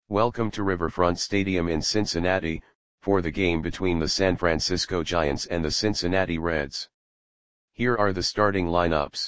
Welcome to Riverfront Stadium in Cincinnati, for the game between the San Francisco Giants and the Cincinnati Reds. Here are the starting lineups.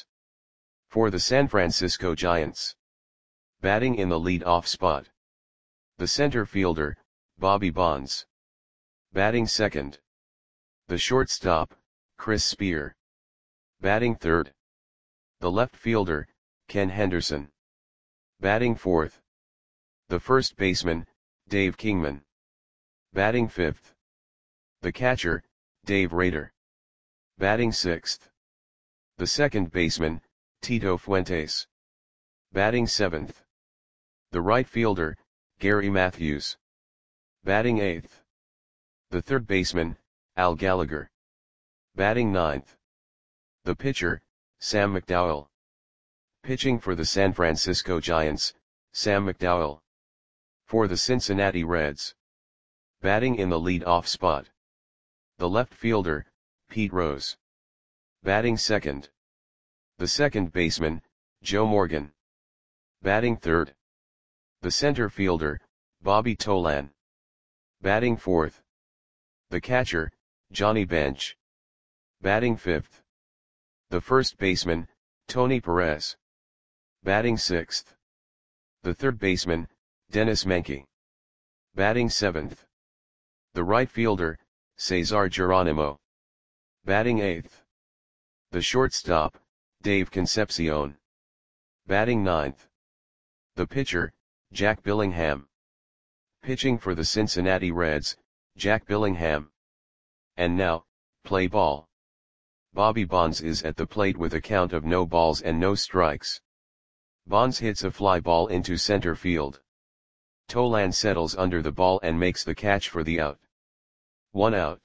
For the San Francisco Giants. Batting in the lead-off spot. The center fielder, Bobby Bonds. Batting second. The shortstop, Chris Spear. Batting third. The left fielder, Ken Henderson. Batting fourth. The first baseman, Dave Kingman. Batting fifth. The catcher, Dave Rader. Batting sixth. The second baseman, Tito Fuentes. Batting seventh. The right fielder, Gary Matthews. Batting eighth. The third baseman, Al Gallagher. Batting ninth. The pitcher, Sam McDowell. Pitching for the San Francisco Giants, Sam McDowell. For the Cincinnati Reds. Batting in the lead-off spot. The left fielder, Pete Rose. Batting second. The second baseman, Joe Morgan. Batting third. The center fielder, Bobby Tolan. Batting fourth. The catcher, Johnny Bench. Batting fifth. The first baseman, Tony Perez. Batting sixth. The third baseman, Dennis Menke. Batting seventh. The right fielder, Cesar Geronimo. Batting eighth. The shortstop, Dave Concepcion. Batting ninth. The pitcher, Jack Billingham. Pitching for the Cincinnati Reds, Jack Billingham. And now, play ball. Bobby Bonds is at the plate with a count of no balls and no strikes. Bonds hits a fly ball into center field. Tolan settles under the ball and makes the catch for the out. 1 out.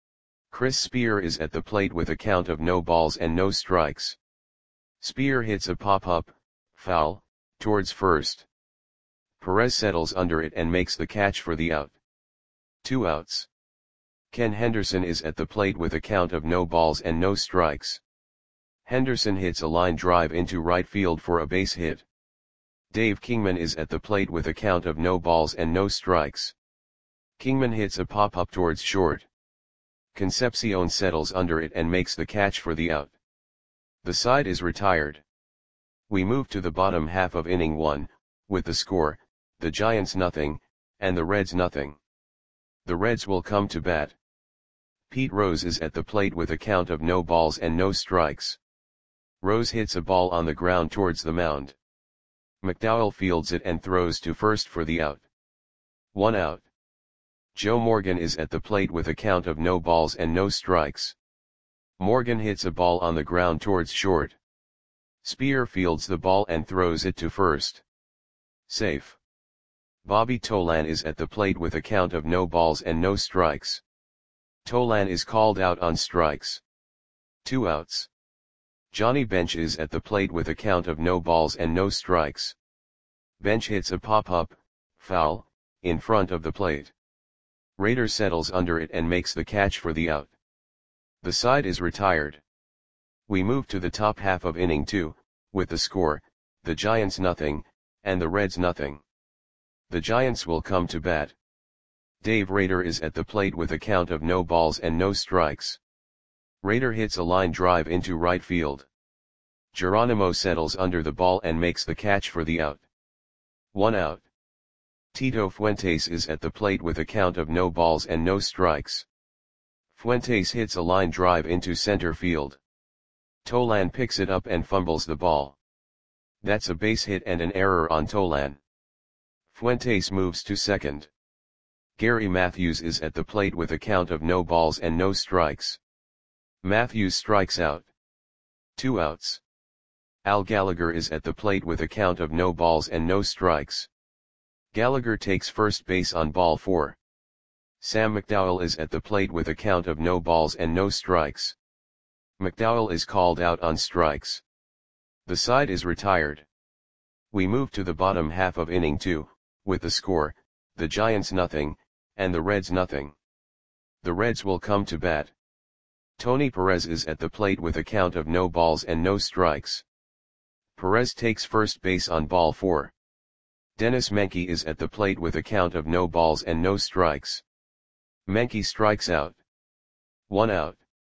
Chris Spear is at the plate with a count of no balls and no strikes. Spear hits a pop-up, foul, towards first. Perez settles under it and makes the catch for the out. 2 outs. Ken Henderson is at the plate with a count of no balls and no strikes. Henderson hits a line drive into right field for a base hit. Dave Kingman is at the plate with a count of no balls and no strikes. Kingman hits a pop-up towards short. Concepcion settles under it and makes the catch for the out. The side is retired. We move to the bottom half of inning 1, with the score, the Giants nothing, and the Reds nothing. The Reds will come to bat. Pete Rose is at the plate with a count of no balls and no strikes. Rose hits a ball on the ground towards the mound. McDowell fields it and throws to first for the out. 1 out. Joe Morgan is at the plate with a count of no balls and no strikes. Morgan hits a ball on the ground towards short. Spear fields the ball and throws it to first. Safe. Bobby Tolan is at the plate with a count of no balls and no strikes. Tolan is called out on strikes. 2 outs. Johnny Bench is at the plate with a count of no balls and no strikes. Bench hits a pop-up, foul, in front of the plate. Rader settles under it and makes the catch for the out. The side is retired. We move to the top half of inning 2, with the score, the Giants nothing, and the Reds nothing. The Giants will come to bat. Dave Rader is at the plate with a count of no balls and no strikes. Rader hits a line drive into right field. Geronimo settles under the ball and makes the catch for the out. 1 out. Tito Fuentes is at the plate with a count of no balls and no strikes. Fuentes hits a line drive into center field. Tolan picks it up and fumbles the ball. That's a base hit and an error on Tolan. Fuentes moves to second. Gary Matthews is at the plate with a count of no balls and no strikes. Matthews strikes out. 2 outs. Al Gallagher is at the plate with a count of no balls and no strikes. Gallagher takes first base on ball 4. Sam McDowell is at the plate with a count of no balls and no strikes. McDowell is called out on strikes. The side is retired. We move to the bottom half of inning 2, with the score, the Giants nothing, and the Reds nothing. The Reds will come to bat. Tony Perez is at the plate with a count of no balls and no strikes. Perez takes first base on ball 4. Dennis Menke is at the plate with a count of no balls and no strikes. Menke strikes out. 1 out.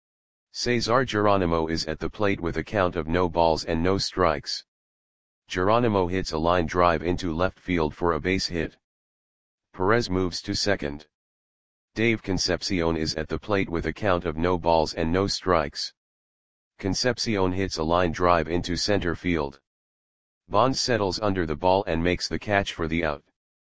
Cesar Geronimo is at the plate with a count of no balls and no strikes. Geronimo hits a line drive into left field for a base hit. Perez moves to second. Dave Concepcion is at the plate with a count of no balls and no strikes. Concepcion hits a line drive into center field. Bonds settles under the ball and makes the catch for the out.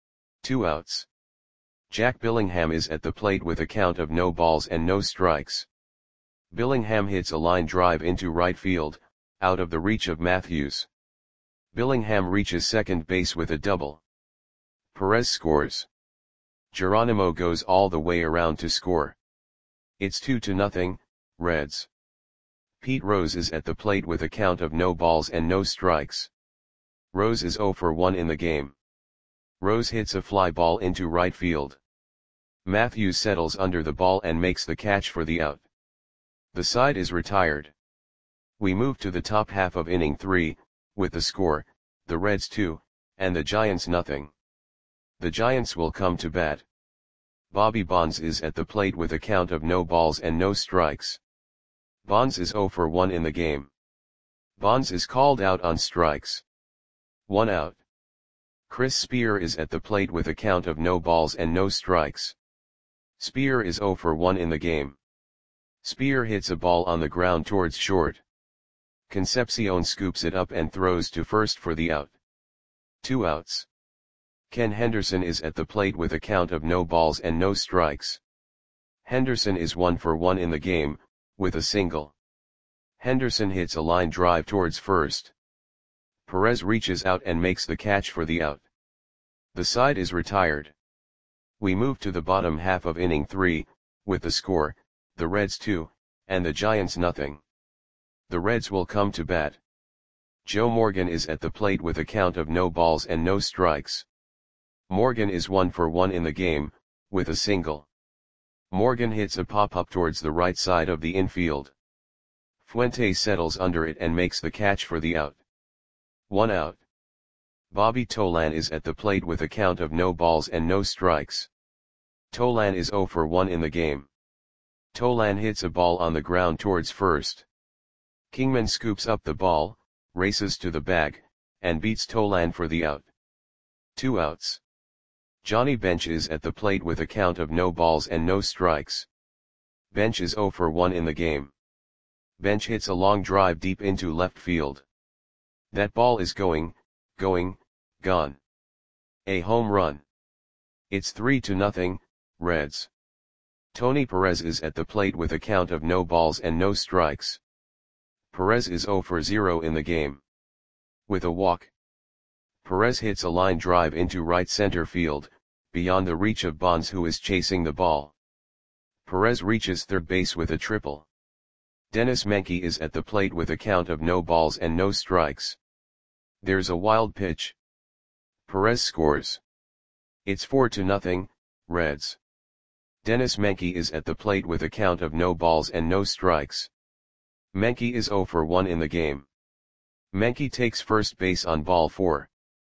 2 outs. Jack Billingham is at the plate with a count of no balls and no strikes. Billingham hits a line drive into right field, out of the reach of Matthews. Billingham reaches second base with a double. Perez scores. Geronimo goes all the way around to score. It's 2-0, Reds. Pete Rose is at the plate with a count of no balls and no strikes. Rose is 0 for 1 in the game. Rose hits a fly ball into right field. Matthews settles under the ball and makes the catch for the out. The side is retired. We move to the top half of inning 3, with the score, the Reds 2, and the Giants nothing. The Giants will come to bat. Bobby Bonds is at the plate with a count of no balls and no strikes. Bonds is 0 for 1 in the game. Bonds is called out on strikes. 1 out. Chris Spear is at the plate with a count of no balls and no strikes. Spear is 0 for 1 in the game. Spear hits a ball on the ground towards short. Concepcion scoops it up and throws to first for the out. 2 outs. Ken Henderson is at the plate with a count of no balls and no strikes. Henderson is 1 for 1 in the game, with a single. Henderson hits a line drive towards first. Perez reaches out and makes the catch for the out. The side is retired. We move to the bottom half of inning 3, with the score, the Reds 2, and the Giants nothing. The Reds will come to bat. Joe Morgan is at the plate with a count of no balls and no strikes. Morgan is 1 for 1 in the game, with a single. Morgan hits a pop-up towards the right side of the infield. Fuentes settles under it and makes the catch for the out. 1 out. Bobby Tolan is at the plate with a count of no balls and no strikes. Tolan is 0 for 1 in the game. Tolan hits a ball on the ground towards first. Kingman scoops up the ball, races to the bag, and beats Tolan for the out. 2 outs. Johnny Bench is at the plate with a count of no balls and no strikes. Bench is 0 for 1 in the game. Bench hits a long drive deep into left field. That ball is gone. A home run. It's 3-0, Reds. Tony Perez is at the plate with a count of no balls and no strikes. Perez is 0 for 0 in the game. With a walk. Perez hits a line drive into right center field, beyond the reach of Bonds who is chasing the ball. Perez reaches third base with a triple. Dennis Menke is at the plate with a count of no balls and no strikes. There's a wild pitch. Perez scores. It's 4-0, Reds. Dennis Menke is at the plate with a count of no balls and no strikes. Menke is 0 for 1 in the game. Menke takes first base on ball 4.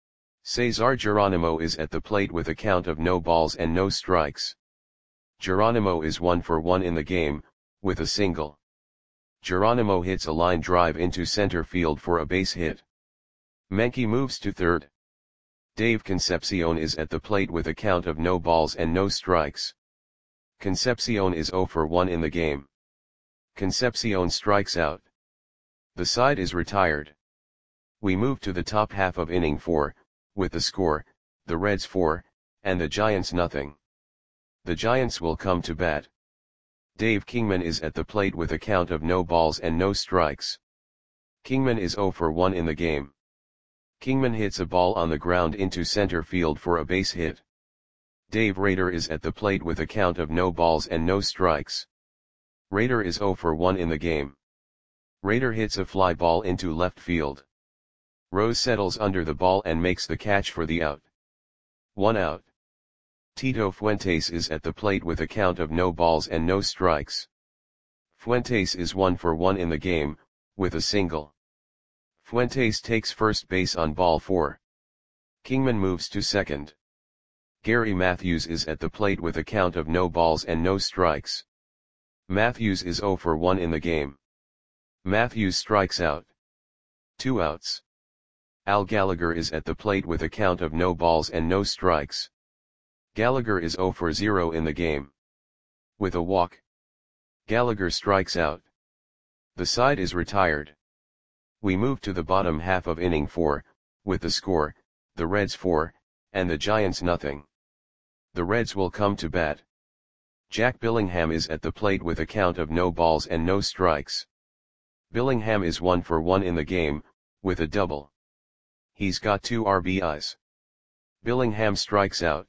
Cesar Geronimo is at the plate with a count of no balls and no strikes. Geronimo is 1 for 1 in the game, with a single. Geronimo hits a line drive into center field for a base hit. Menke moves to third. Dave Concepcion is at the plate with a count of no balls and no strikes. Concepcion is 0 for 1 in the game. Concepcion strikes out. The side is retired. We move to the top half of inning 4, with the score, the Reds 4, and the Giants nothing. The Giants will come to bat. Dave Kingman is at the plate with a count of no balls and no strikes. Kingman is 0 for 1 in the game. Kingman hits a ball on the ground into center field for a base hit. Dave Rader is at the plate with a count of no balls and no strikes. Rader is 0 for 1 in the game. Rader hits a fly ball into left field. Rose settles under the ball and makes the catch for the out. 1 out. Tito Fuentes is at the plate with a count of no balls and no strikes. Fuentes is 1 for 1 in the game, with a single. Fuentes takes first base on ball 4. Kingman moves to second. Gary Matthews is at the plate with a count of no balls and no strikes. Matthews is 0 for 1 in the game. Matthews strikes out. 2 outs. Al Gallagher is at the plate with a count of no balls and no strikes. Gallagher is 0 for 0 in the game. With a walk, Gallagher strikes out. The side is retired. We move to the bottom half of inning 4, with the score, the Reds 4, and the Giants nothing. The Reds will come to bat. Jack Billingham is at the plate with a count of no balls and no strikes. Billingham is 1 for 1 in the game, with a double. He's got 2 RBIs. Billingham strikes out.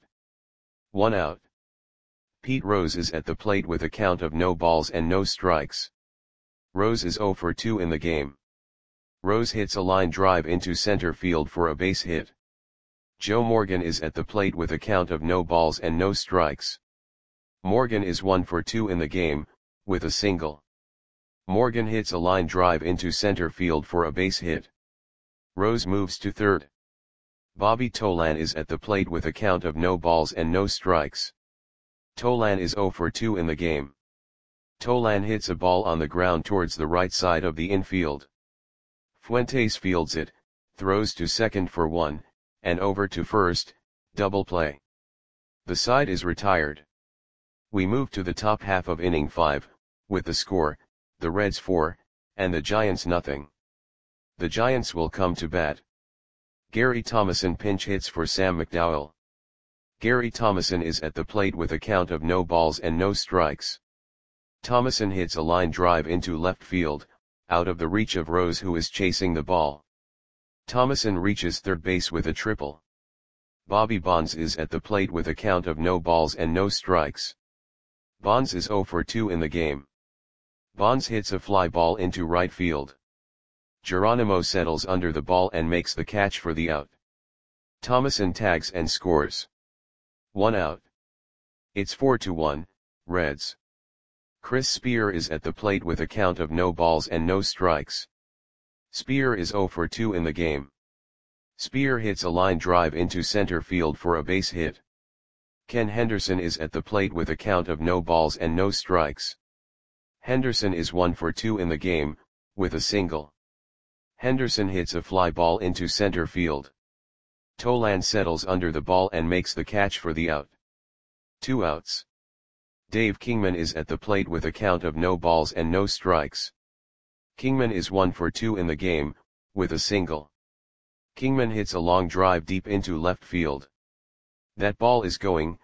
1 out. Pete Rose is at the plate with a count of no balls and no strikes. Rose is 0 for 2 in the game. Rose hits a line drive into center field for a base hit. Joe Morgan is at the plate with a count of no balls and no strikes. Morgan is 1 for 2 in the game, with a single. Morgan hits a line drive into center field for a base hit. Rose moves to third. Bobby Tolan is at the plate with a count of no balls and no strikes. Tolan is 0 for 2 in the game. Tolan hits a ball on the ground towards the right side of the infield. Fuentes fields it, throws to second for 1, and over to first, double play. The side is retired. We move to the top half of inning 5, with the score, the Reds 4, and the Giants nothing. The Giants will come to bat. Gary Thomason pinch hits for Sam McDowell. Gary Thomason is at the plate with a count of no balls and no strikes. Thomason hits a line drive into left field, out of the reach of Rose who is chasing the ball. Thomason reaches third base with a triple. Bobby Bonds is at the plate with a count of no balls and no strikes. Bonds is 0 for 2 in the game. Bonds hits a fly ball into right field. Geronimo settles under the ball and makes the catch for the out. Thomason tags and scores. 1 out. It's 4-1, Reds. Chris Spear is at the plate with a count of no balls and no strikes. Spear is 0 for 2 in the game. Spear hits a line drive into center field for a base hit. Ken Henderson is at the plate with a count of no balls and no strikes. Henderson is 1 for 2 in the game, with a single. Henderson hits a fly ball into center field. Tolan settles under the ball and makes the catch for the out. 2 outs. Dave Kingman is at the plate with a count of no balls and no strikes. Kingman is 1 for 2 in the game, with a single. Kingman hits a long drive deep into left field. That ball is gone.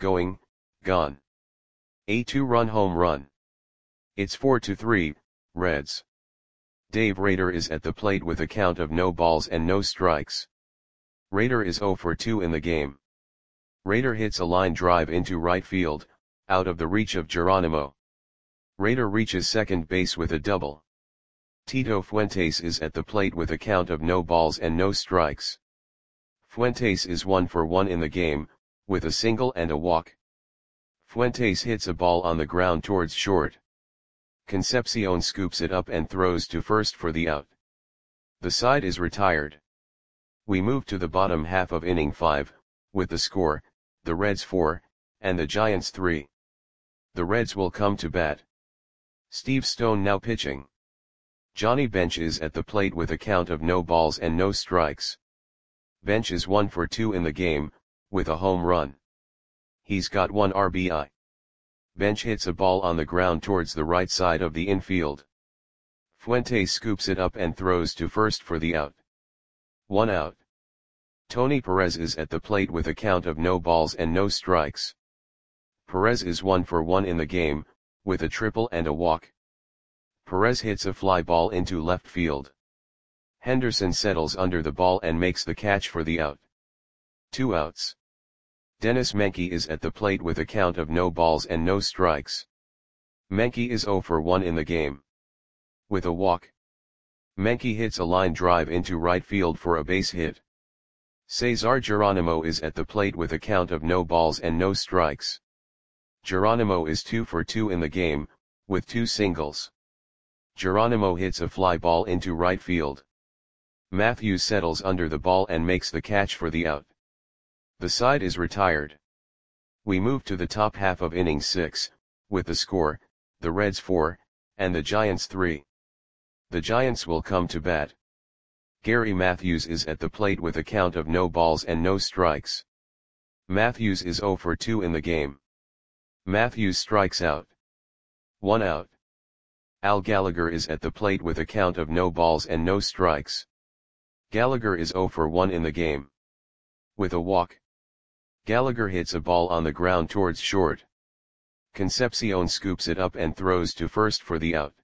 A 2-run home run. It's 4-3, Reds. Dave Rader is at the plate with a count of no balls and no strikes. Rader is 0 for 2 in the game. Rader hits a line drive into right field, out of the reach of Geronimo. Rader reaches second base with a double. Tito Fuentes is at the plate with a count of no balls and no strikes. Fuentes is 1 for 1 in the game, with a single and a walk. Fuentes hits a ball on the ground towards short. Concepcion scoops it up and throws to first for the out. The side is retired. We move to the bottom half of inning 5, with the score, the Reds 4, and the Giants 3. The Reds will come to bat. Steve Stone now pitching. Johnny Bench is at the plate with a count of no balls and no strikes. Bench is 1 for 2 in the game, with a home run. He's got 1 RBI. Bench hits a ball on the ground towards the right side of the infield. Fuentes scoops it up and throws to first for the out. 1 out. Tony Perez is at the plate with a count of no balls and no strikes. Perez is 1 for 1 in the game, with a triple and a walk. Perez hits a fly ball into left field. Henderson settles under the ball and makes the catch for the out. 2 outs. Dennis Menke is at the plate with a count of no balls and no strikes. Menke is 0 for 1 in the game. With a walk. Menke hits a line drive into right field for a base hit. Cesar Geronimo is at the plate with a count of no balls and no strikes. Geronimo is 2 for 2 in the game, with 2 singles. Geronimo hits a fly ball into right field. Matthews settles under the ball and makes the catch for the out. The side is retired. We move to the top half of inning 6, with the score, the Reds 4, and the Giants 3. The Giants will come to bat. Gary Matthews is at the plate with a count of no balls and no strikes. Matthews is 0 for 2 in the game. Matthews strikes out. 1 out. Al Gallagher is at the plate with a count of no balls and no strikes. Gallagher is 0 for 1 in the game. With a walk. Gallagher hits a ball on the ground towards short. Concepcion scoops it up and throws to first for the out.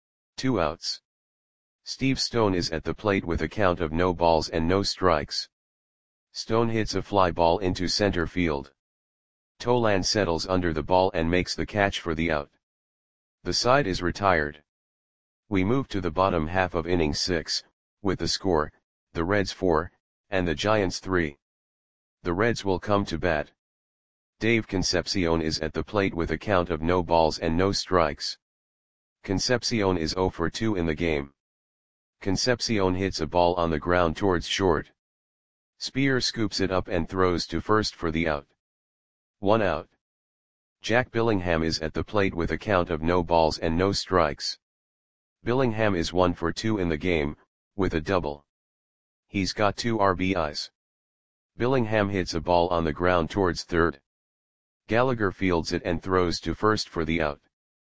2 outs. Steve Stone is at the plate with a count of no balls and no strikes. Stone hits a fly ball into center field. Tolan settles under the ball and makes the catch for the out. The side is retired. We move to the bottom half of inning 6, with the score, the Reds 4, and the Giants 3. The Reds will come to bat. Dave Concepcion is at the plate with a count of no balls and no strikes. Concepcion is 0 for 2 in the game. Concepcion hits a ball on the ground towards short. Spear scoops it up and throws to first for the out. 1 out. Jack Billingham is at the plate with a count of no balls and no strikes. Billingham is 1 for 2 in the game, with a double. He's got 2 RBIs. Billingham hits a ball on the ground towards third. Gallagher fields it and throws to first for the out.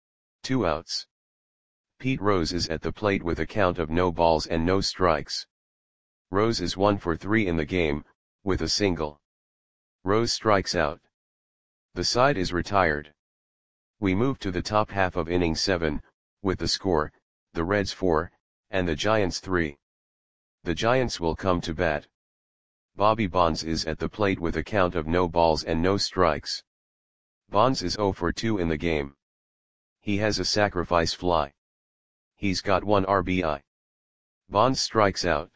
2 outs. Pete Rose is at the plate with a count of no balls and no strikes. Rose is 1 for 3 in the game, with a single. Rose strikes out. The side is retired. We move to the top half of inning 7, with the score, the Reds 4, and the Giants 3. The Giants will come to bat. Bobby Bonds is at the plate with a count of no balls and no strikes. Bonds is 0 for 2 in the game. He has a sacrifice fly. He's got 1 RBI. Bonds strikes out.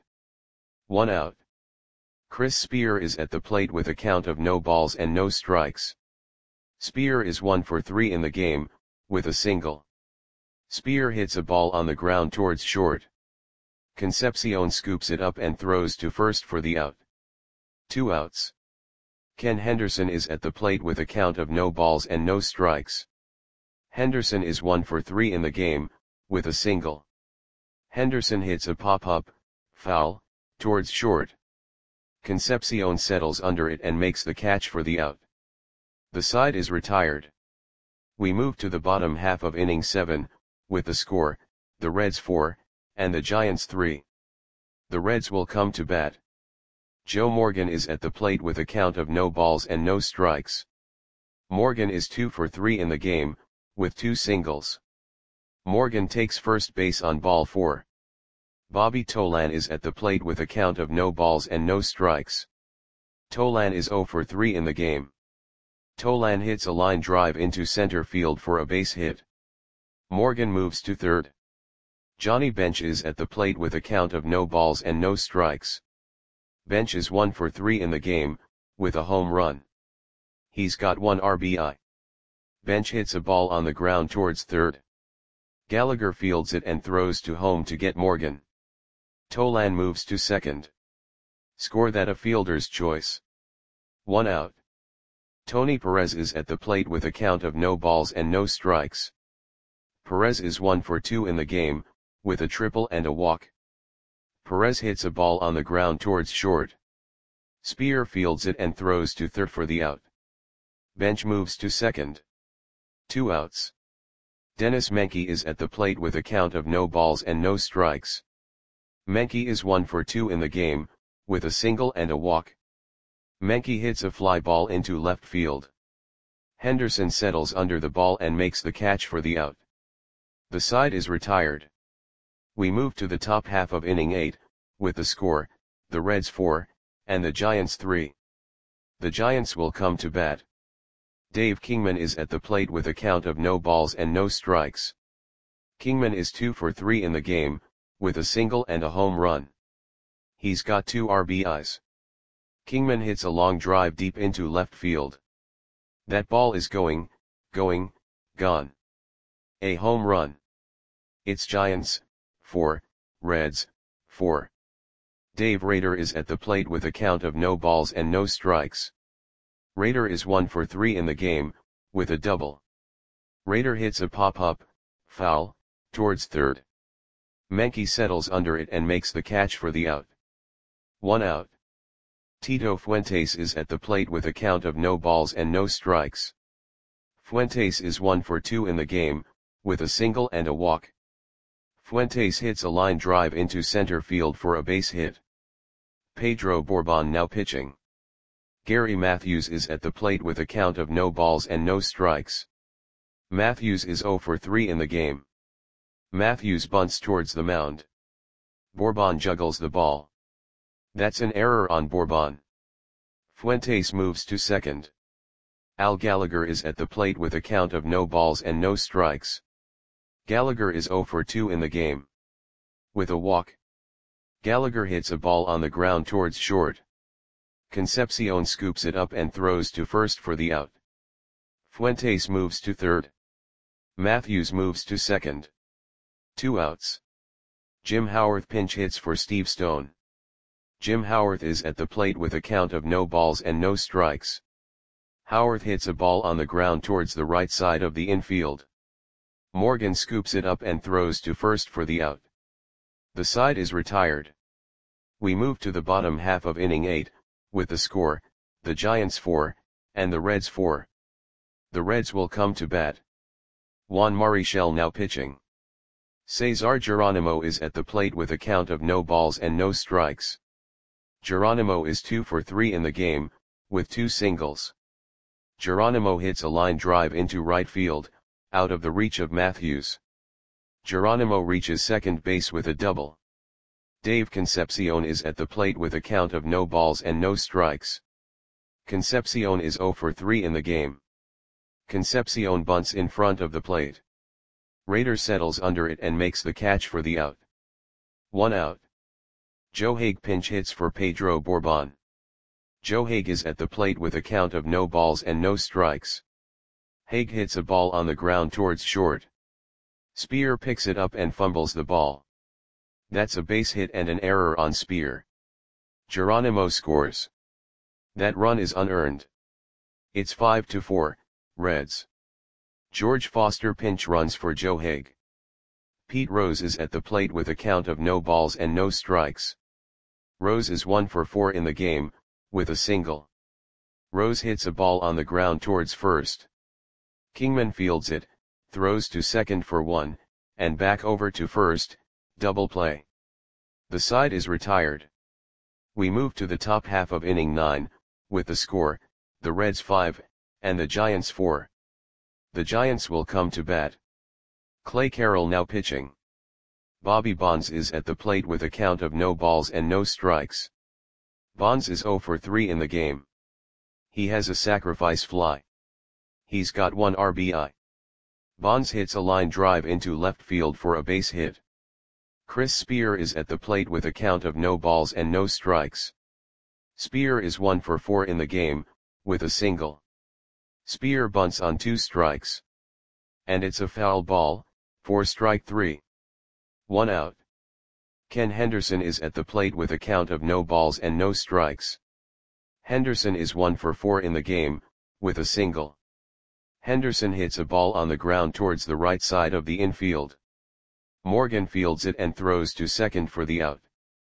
1 out. Chris Spear is at the plate with a count of no balls and no strikes. Spear is 1 for 3 in the game, with a single. Spear hits a ball on the ground towards short. Concepcion scoops it up and throws to first for the out. 2 outs. Ken Henderson is at the plate with a count of no balls and no strikes. Henderson is 1 for 3 in the game, with a single. Henderson hits a pop-up, foul, towards short. Concepcion settles under it and makes the catch for the out. The side is retired. We move to the bottom half of inning 7, with the score, the Reds 4, and the Giants 3. The Reds will come to bat. Joe Morgan is at the plate with a count of no balls and no strikes. Morgan is 2 for 3 in the game, with 2 singles. Morgan takes first base on ball 4. Bobby Tolan is at the plate with a count of no balls and no strikes. Tolan is 0 for 3 in the game. Tolan hits a line drive into center field for a base hit. Morgan moves to third. Johnny Bench is at the plate with a count of no balls and no strikes. Bench is 1 for 3 in the game, with a home run. He's got 1 RBI. Bench hits a ball on the ground towards third. Gallagher fields it and throws to home to get Morgan. Tolan moves to second. Score that a fielder's choice. 1 out. Tony Perez is at the plate with a count of no balls and no strikes. Perez is 1 for 2 in the game, with a triple and a walk. Perez hits a ball on the ground towards short. Spear fields it and throws to third for the out. Bench moves to second. 2 outs. Dennis Menke is at the plate with a count of no balls and no strikes. Menke is 1 for 2 in the game, with a single and a walk. Menke hits a fly ball into left field. Henderson settles under the ball and makes the catch for the out. The side is retired. We move to the top half of inning 8, with the score, the Reds 4, and the Giants 3. The Giants will come to bat. Dave Kingman is at the plate with a count of no balls and no strikes. Kingman is 2 for 3 in the game, with a single and a home run. He's got 2 RBIs. Kingman hits a long drive deep into left field. That ball is going, gone. A home run. It's Giants 4, Reds 4. Dave Rader is at the plate with a count of no balls and no strikes. Rader is 1 for 3 in the game, with a double. Rader hits a pop-up, foul, towards third. Menke settles under it and makes the catch for the out. 1 out. Tito Fuentes is at the plate with a count of no balls and no strikes. Fuentes is 1 for 2 in the game, with a single and a walk. Fuentes hits a line drive into center field for a base hit. Pedro Bourbon now pitching. Gary Matthews is at the plate with a count of no balls and no strikes. Matthews is 0 for 3 in the game. Matthews bunts towards the mound. Bourbon juggles the ball. That's an error on Bourbon. Fuentes moves to second. Al Gallagher is at the plate with a count of no balls and no strikes. Gallagher is 0 for 2 in the game. With a walk. Gallagher hits a ball on the ground towards short. Concepcion scoops it up and throws to first for the out. Fuentes moves to third. Matthews moves to second. 2 outs. Jim Howarth pinch hits for Steve Stone. Jim Howarth is at the plate with a count of no balls and no strikes. Howarth hits a ball on the ground towards the right side of the infield. Morgan scoops it up and throws to first for the out. The side is retired. We move to the bottom half of inning 8, with the score, the Giants 4, and the Reds 4. The Reds will come to bat. Juan Marichal now pitching. Cesar Geronimo is at the plate with a count of no balls and no strikes. Geronimo is 2 for 3 in the game, with 2 singles. Geronimo hits a line drive into right field, out of the reach of Matthews. Geronimo reaches second base with a double. Dave Concepcion is at the plate with a count of no balls and no strikes. Concepcion is 0 for 3 in the game. Concepcion bunts in front of the plate. Rader settles under it and makes the catch for the out. 1 out. Joe Hague pinch hits for Pedro Bourbon. Joe Hague is at the plate with a count of no balls and no strikes. Hague hits a ball on the ground towards short. Spear picks it up and fumbles the ball. That's a base hit and an error on Spear. Geronimo scores. That run is unearned. It's 5-4, Reds. George Foster pinch runs for Joe Hague. Pete Rose is at the plate with a count of no balls and no strikes. Rose is 1 for 4 in the game, with a single. Rose hits a ball on the ground towards first. Kingman fields it, throws to second for 1, and back over to first, double play. The side is retired. We move to the top half of inning 9, with the score, the Reds 5, and the Giants 4. The Giants will come to bat. Clay Carroll now pitching. Bobby Bonds is at the plate with a count of no balls and no strikes. Bonds is 0 for 3 in the game. He has a sacrifice fly. He's got 1 RBI. Bonds hits a line drive into left field for a base hit. Chris Spear is at the plate with a count of no balls and no strikes. Spear is 1 for 4 in the game, with a single. Spear bunts on 2 strikes. And it's a foul ball, for strike 3. 1 out. Ken Henderson is at the plate with a count of no balls and no strikes. Henderson is 1 for 4 in the game, with a single. Henderson hits a ball on the ground towards the right side of the infield. Morgan fields it and throws to second for the out.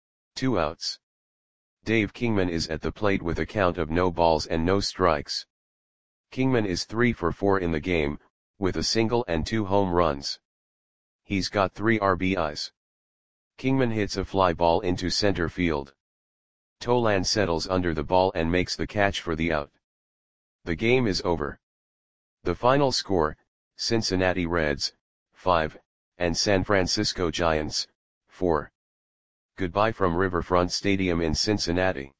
2 outs. Dave Kingman is at the plate with a count of no balls and no strikes. Kingman is 3 for 4 in the game, with a single and 2 home runs. He's got 3 RBIs. Kingman hits a fly ball into center field. Tolan settles under the ball and makes the catch for the out. The game is over. The final score, Cincinnati Reds, 5, and San Francisco Giants, 4. Goodbye from Riverfront Stadium in Cincinnati.